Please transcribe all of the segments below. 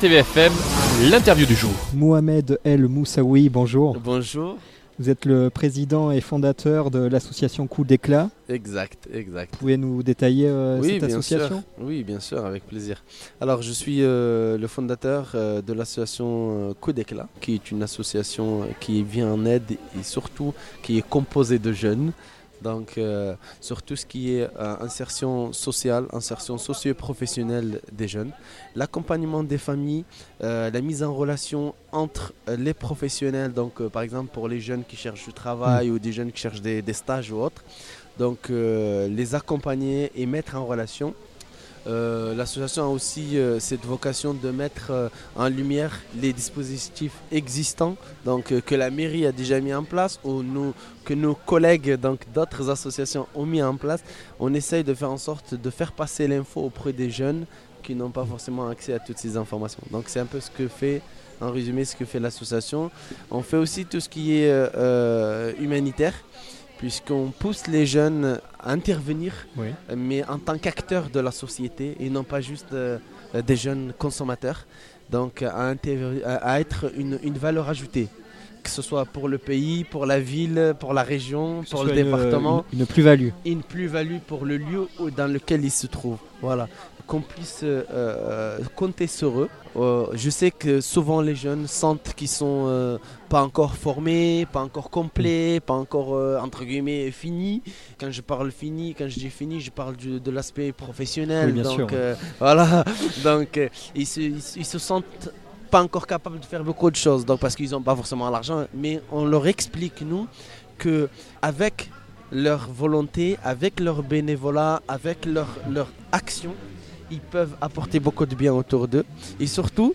RTVFM, l'interview du jour. Mohamed El Moussaoui, bonjour. Bonjour. Vous êtes le président et fondateur de l'association Coup d'éclat. Exact. Vous pouvez nous détailler cette association ? Oui, bien sûr, avec plaisir. Alors, je suis le fondateur de l'association Coup d'éclat, qui est une association qui vient en aide et surtout qui est composée de jeunes. Donc, sur tout ce qui est insertion sociale, insertion socio-professionnelle des jeunes, l'accompagnement des familles, la mise en relation entre les professionnels, donc par exemple pour les jeunes qui cherchent du travail ou des jeunes qui cherchent des stages ou autres, donc les accompagner et mettre en relation. L'association a aussi cette vocation de mettre en lumière les dispositifs existants donc, que la mairie a déjà mis en place ou que nos collègues d'autres associations ont mis en place. On essaye de faire en sorte de faire passer l'info auprès des jeunes qui n'ont pas forcément accès à toutes ces informations. Donc c'est un peu ce que fait, en résumé, ce que fait l'association. On fait aussi tout ce qui est humanitaire, puisqu'on pousse les jeunes à intervenir, mais en tant qu'acteurs de la société et non pas juste des jeunes consommateurs, donc à être une valeur ajoutée, que ce soit pour le pays, pour la ville, pour la région, pour le département. Une plus-value. Une plus-value pour le lieu dans lequel ils se trouvent. Voilà. Qu'on puisse compter sur eux. Je sais que souvent les jeunes sentent qu'ils sont pas encore formés, pas encore complets, pas encore entre guillemets finis. Quand je dis fini, je parle de l'aspect professionnel. Oui, bien sûr. Voilà. Donc ils se sentent pas encore capables de faire beaucoup de choses. Donc parce qu'ils n'ont pas forcément l'argent, mais on leur explique nous que avec leur volonté, avec leur bénévolat, avec leur action, ils peuvent apporter beaucoup de bien autour d'eux et surtout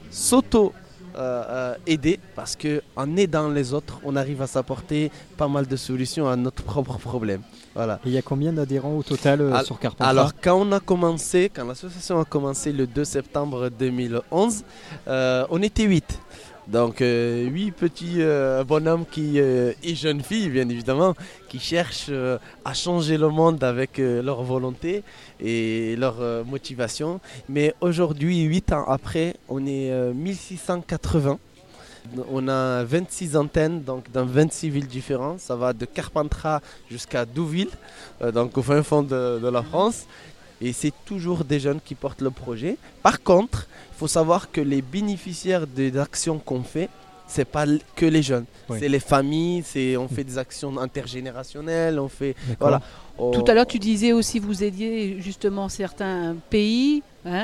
s'auto-aider parce qu'en aidant les autres, on arrive à s'apporter pas mal de solutions à notre propre problème. Voilà. Et il y a combien d'adhérents au total sur Carpentras ? Alors quand l'association a commencé le 2 septembre 2011, on était 8. Donc 8 petits bonhommes et jeunes filles bien évidemment qui cherchent à changer le monde avec leur volonté et leur motivation. Mais aujourd'hui, 8 ans après, on est 1680. On a 26 antennes donc dans 26 villes différentes. Ça va de Carpentras jusqu'à Douville, donc au fin fond de la France. Et c'est toujours des jeunes qui portent le projet. Par contre, il faut savoir que les bénéficiaires des actions qu'on fait, ce n'est pas que les jeunes. Oui. C'est les familles, on fait des actions intergénérationnelles. Voilà. Tout à l'heure, tu disais aussi vous aidiez justement certains pays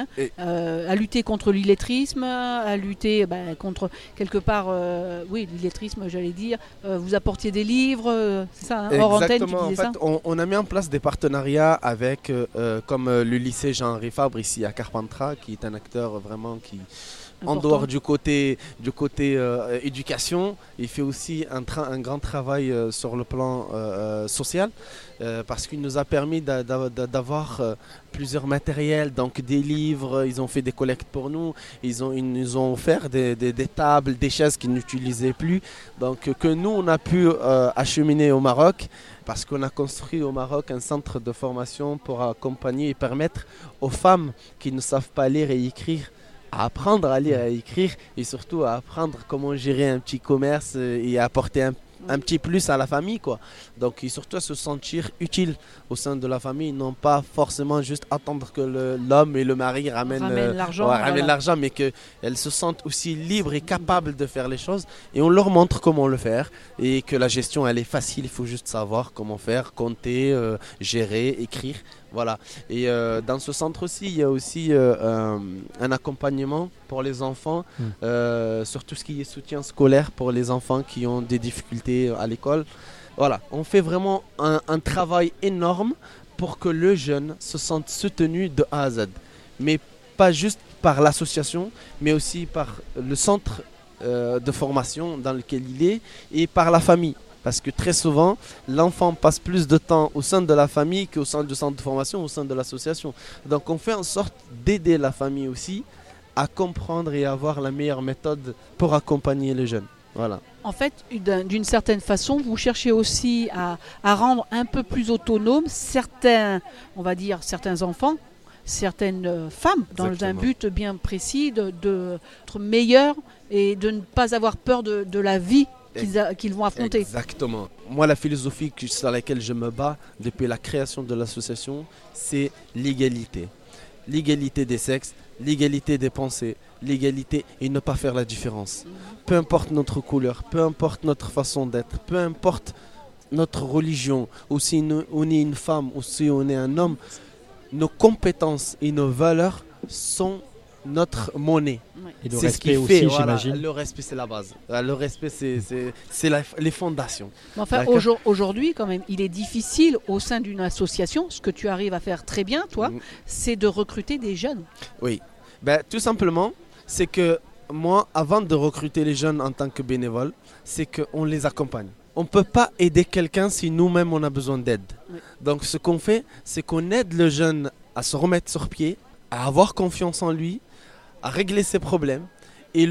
à lutter contre l'illettrisme, à lutter contre quelque part, l'illettrisme, j'allais dire. Vous apportiez des livres, c'est ça, hors antenne, tu disais ça ? On a mis en place des partenariats avec, comme le lycée Jean-Henri Fabre ici à Carpentras, qui est un acteur vraiment qui... En dehors du côté éducation, il fait aussi un grand travail sur le plan social parce qu'il nous a permis d'avoir plusieurs matériels, donc des livres, ils ont fait des collectes pour nous, ils nous ont offert des tables, des chaises qu'ils n'utilisaient plus, donc que nous on a pu acheminer au Maroc. Parce qu'on a construit au Maroc un centre de formation pour accompagner et permettre aux femmes qui ne savent pas lire et écrire à apprendre à lire et à écrire et surtout à apprendre comment gérer un petit commerce et apporter un petit plus à la famille, quoi. Donc et surtout à se sentir utile au sein de la famille, non pas forcément juste attendre que l'homme et le mari ramènent l'argent, mais qu'elles se sentent aussi libres et capables de faire les choses et on leur montre comment le faire et que la gestion elle est facile, il faut juste savoir comment faire, compter, gérer, écrire. Voilà. Et dans ce centre aussi, il y a aussi un accompagnement pour les enfants, sur tout ce qui est soutien scolaire pour les enfants qui ont des difficultés à l'école. Voilà, on fait vraiment un travail énorme pour que le jeune se sente soutenu de A à Z. Mais pas juste par l'association, mais aussi par le centre de formation dans lequel il est et par la famille. Parce que très souvent, l'enfant passe plus de temps au sein de la famille qu'au sein du centre de formation, au sein de l'association. Donc on fait en sorte d'aider la famille aussi à comprendre et à avoir la meilleure méthode pour accompagner les jeunes. Voilà. En fait, d'une certaine façon, vous cherchez aussi à rendre un peu plus autonomes certains enfants, certaines femmes dans un Exactement. but bien précis d'être meilleures et de ne pas avoir peur de la vie qu'ils vont affronter. Exactement. Moi, la philosophie sur laquelle je me bats depuis la création de l'association, c'est l'égalité. L'égalité des sexes, l'égalité des pensées, l'égalité et ne pas faire la différence. Peu importe notre couleur, peu importe notre façon d'être, peu importe notre religion, ou si on est une femme, ou si on est un homme, nos compétences et nos valeurs sont notre monnaie. Et le C'est ce respect qui aussi, fait, voilà, j'imagine. le respect, c'est la base. Le respect, c'est les fondations. Mais enfin, D'accord. aujourd'hui, quand même, il est difficile au sein d'une association, ce que tu arrives à faire très bien, toi, c'est de recruter des jeunes. Oui. Ben, tout simplement, c'est que moi, avant de recruter les jeunes en tant que bénévole, c'est qu'on les accompagne. On ne peut pas aider quelqu'un si nous-mêmes on a besoin d'aide. Oui. Donc ce qu'on fait, c'est qu'on aide le jeune à se remettre sur pied, à avoir confiance en lui, à régler ses problèmes. Et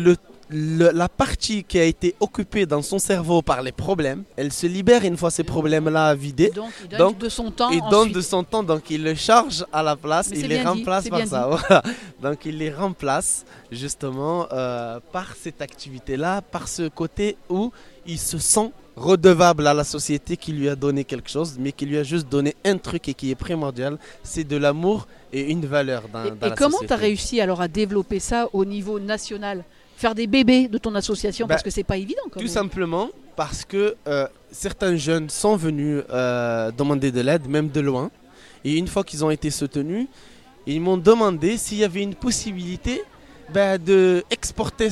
la partie qui a été occupée dans son cerveau par les problèmes, elle se libère une fois ces problèmes-là vidés. Donc, il donne Donc, de son temps. Il donne ensuite. de son temps, donc il le charge à la place, Mais il c'est les bien dit, remplace c'est par bien ça. Voilà. Donc il les remplace justement par cette activité-là, par ce côté où il se sent redevable à la société qui lui a donné quelque chose, mais qui lui a juste donné un truc et qui est primordial, c'est de l'amour et une valeur dans la Et comment société. tu as réussi alors à développer ça au niveau national? Faire des bébés de ton association, parce que c'est pas évident quand Tout même. simplement parce que certains jeunes sont venus demander de l'aide, même de loin. Et une fois qu'ils ont été soutenus, ils m'ont demandé s'il y avait une possibilité de exporter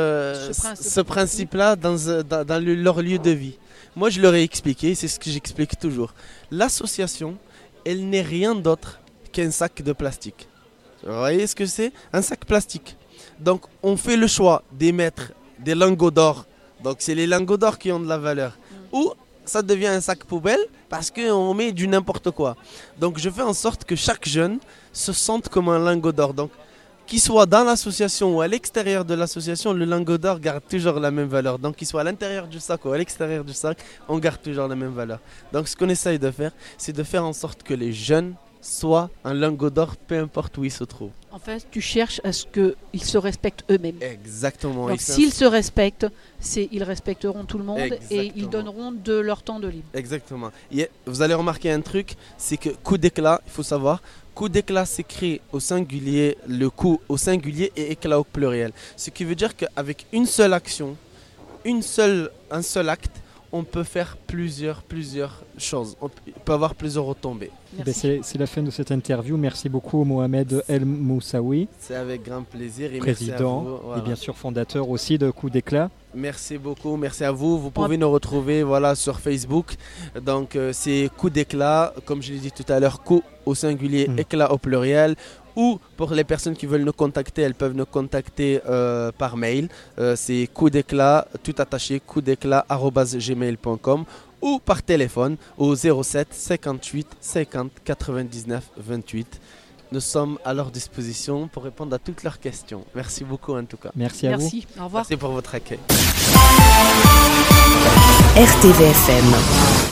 ce principe-là dans leur lieu de vie. Moi, je leur ai expliqué, c'est ce que j'explique toujours. L'association, elle n'est rien d'autre qu'un sac de plastique. Vous voyez ce que c'est? Un sac plastique. Donc, on fait le choix d'émettre des lingots d'or. Donc, c'est les lingots d'or qui ont de la valeur. Ou ça devient un sac poubelle parce qu'on met du n'importe quoi. Donc, je fais en sorte que chaque jeune se sente comme un lingot d'or. Donc, qu'il soit dans l'association ou à l'extérieur de l'association, le lingot d'or garde toujours la même valeur. Donc, qu'il soit à l'intérieur du sac ou à l'extérieur du sac, on garde toujours la même valeur. Donc, ce qu'on essaye de faire, c'est de faire en sorte que les jeunes soient un lingot d'or, peu importe où ils se trouvent. En fait, tu cherches à ce qu'ils se respectent eux-mêmes. Exactement. Donc, s'ils se respectent, ils respecteront tout le monde et ils Exactement. donneront de leur temps de libre. Exactement. Vous allez remarquer un truc, c'est que coup d'éclat, il faut savoir, coup d'éclat s'écrit au singulier, le coup au singulier et éclat au pluriel. Ce qui veut dire qu'avec une seule action, un seul acte, on peut faire plusieurs choses. On peut avoir plusieurs retombées. C'est la fin de cette interview. Merci beaucoup Mohamed El Moussaoui, C'est avec grand plaisir et président merci à vous. Voilà. et bien sûr fondateur aussi de Coup d'éclat. Merci beaucoup, merci à vous. Vous pouvez nous retrouver sur Facebook. Donc c'est Coup d'éclat, comme je l'ai dit tout à l'heure, coup au singulier, éclat au pluriel. Ou pour les personnes qui veulent nous contacter, elles peuvent nous contacter par mail. C'est coup d'éclat, tout attaché, coupdéclat@gmail.com ou par téléphone au 07 58 50 99 28. Nous sommes à leur disposition pour répondre à toutes leurs questions. Merci beaucoup en tout cas. Merci à vous. Merci, au revoir. Merci pour votre accueil. RTVFM